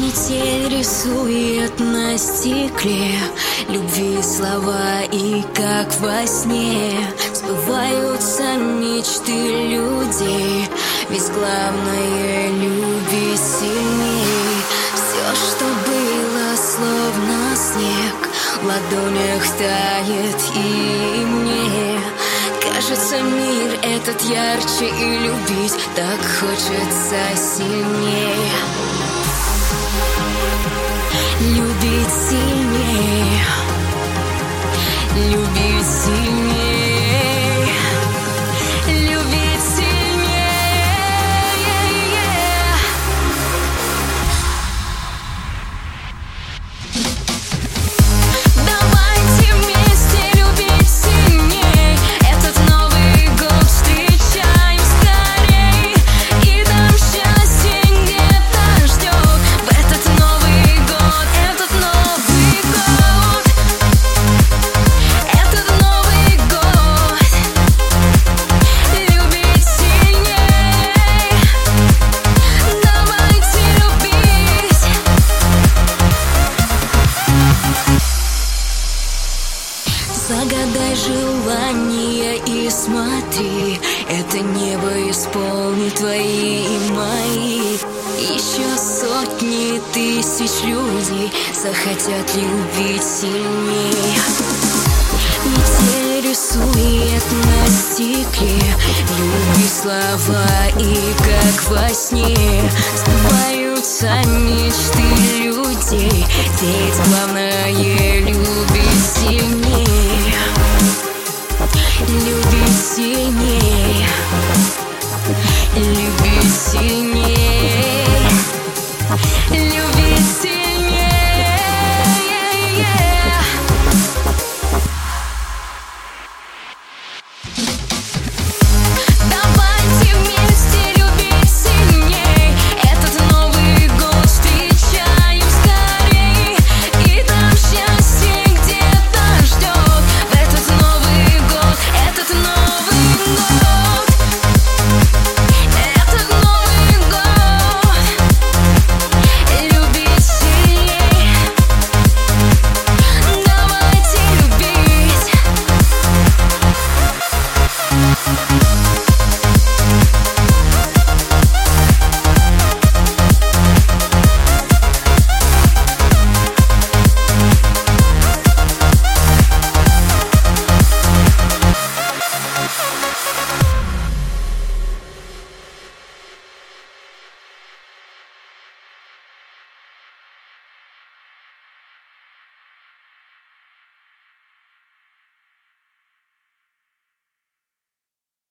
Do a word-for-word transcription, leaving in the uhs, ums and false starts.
Метель рисует на стекле любви слова, и как во сне сбываются мечты людей. Ведь главное — любить сильней. Все, что было словно снег, в ладонях тает, и мне кажется, мир этот ярче, и любить так хочется сильнее. Любить сильнее, любить сильнее, любить сильнее. Давайте вместе любить сильнее. Этот Новый год встречаем скорей, и там счастье где-то ждет. В этот Новый год, этот Новый год, этот Новый год. Любить сильней, давайте любить. Загадай желание и смотри, это небо исполнит твои и мои. Еще сотни тысяч людей захотят любить сильнее. Метель рисует на стекле любви слова, и как во сне сбываются мечты людей. Ведь главное — любить сильнее.